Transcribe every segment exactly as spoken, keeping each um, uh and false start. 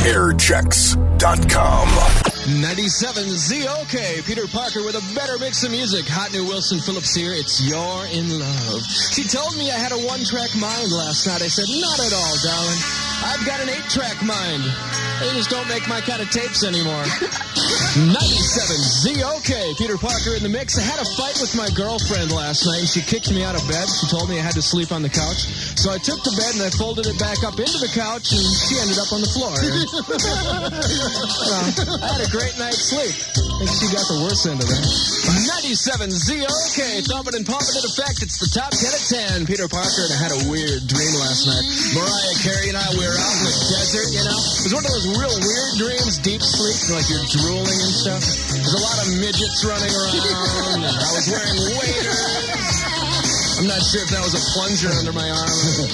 air checks dot com. ninety-seven Z O K, Peter Parker with a better mix of music. Hot New Wilson Phillips here. It's You're in Love. She told me I had a one-track mind last night. I said, not at all, darling. I've got an eight-track mind. They just don't make my kind of tapes anymore. ninety-seven Z O K, Peter Parker in the mix. I had a fight with my girlfriend last night, and she kicked me out of bed. She told me I had to sleep on the couch. So I took the bed, and I folded it back up into the couch, and she ended up on the floor. Well, I had a great night's sleep. I think she got the worst end of that. ninety-seven Z O K, thumping and pumping it effect. It's the top ten at ten. Peter Parker, and I had a weird dream last night. Mariah Carey and I, we were out in the desert, you know. It was one of those real weird dreams, deep sleep, like you're drooling and stuff. There's a lot of midgets running around, and I was wearing waders. I'm not sure if that was a plunger under my arm.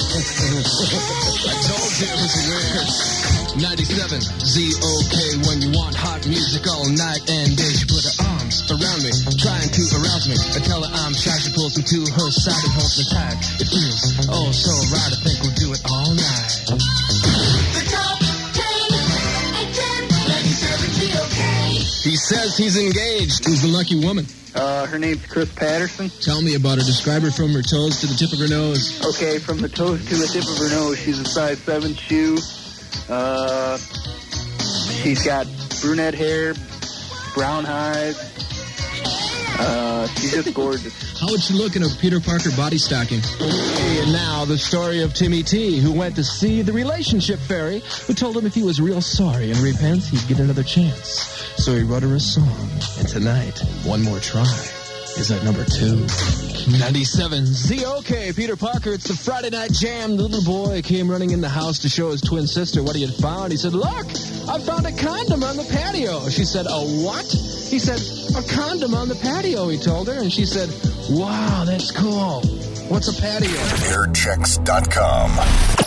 I told you it was weird. ninety-seven Z O K, when you want hot music all night and day. She put her arms around me, trying to arouse me. I tell her I'm shy, she pulls me to her side and holds me tight. It feels oh so right, I think we'll do it all night. The top ten at ten, ninety-seven Z O K. He says he's engaged. Who's the lucky woman? Uh, her name's Chris Patterson. Tell me about her. Describe her from her toes to the tip of her nose. Okay, from the toes to the tip of her nose, she's a size seven shoe. Uh, she's got brunette hair, brown eyes. Uh, she's just gorgeous. How would she look in a Peter Parker body stocking? And now the story of Timmy T, who went to see the relationship fairy, who told him if he was real sorry and repents, he'd get another chance. So he wrote her a song, and tonight, One More Try is at number two. ninety-seven Z O K, Peter Parker, it's the Friday Night Jam. The little boy came running in the house to show his twin sister what he had found. He said, look, I found a condom on the patio. She said, a what? He said, a condom on the patio, he told her. And she said, wow, that's cool. What's a patio? air checks dot com.